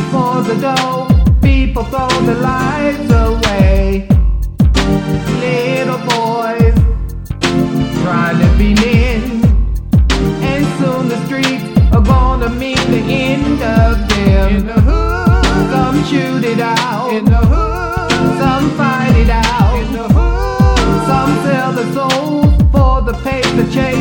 for the dough, people throw their lives away. Little boys trying to be men, and soon the streets are gonna meet the end of them. In the hood, some shoot it out. in the hood, Some fight it out. in the hood, Some sell their souls for the paper chase.